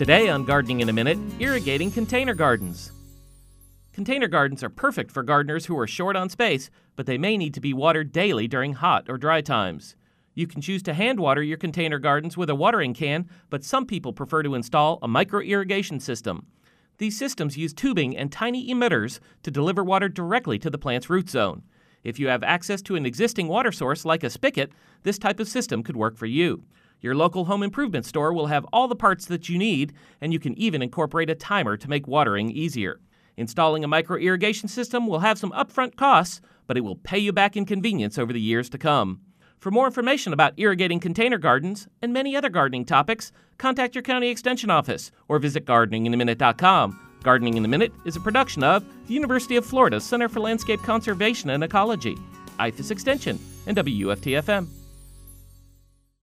Today on Gardening in a Minute, irrigating container gardens. Container gardens are perfect for gardeners who are short on space, but they may need to be watered daily during hot or dry times. You can choose to hand water your container gardens with a watering can, but some people prefer to install a micro-irrigation system. These systems use tubing and tiny emitters to deliver water directly to the plant's root zone. If you have access to an existing water source like a spigot, this type of system could work for you. Your local home improvement store will have all the parts that you need, and you can even incorporate a timer to make watering easier. Installing a micro-irrigation system will have some upfront costs, but it will pay you back in convenience over the years to come. For more information about irrigating container gardens and many other gardening topics, contact your county extension office or visit gardeninginaminute.com. Gardening in a Minute is a production of the University of Florida Center for Landscape Conservation and Ecology, IFAS Extension, and WFTFM.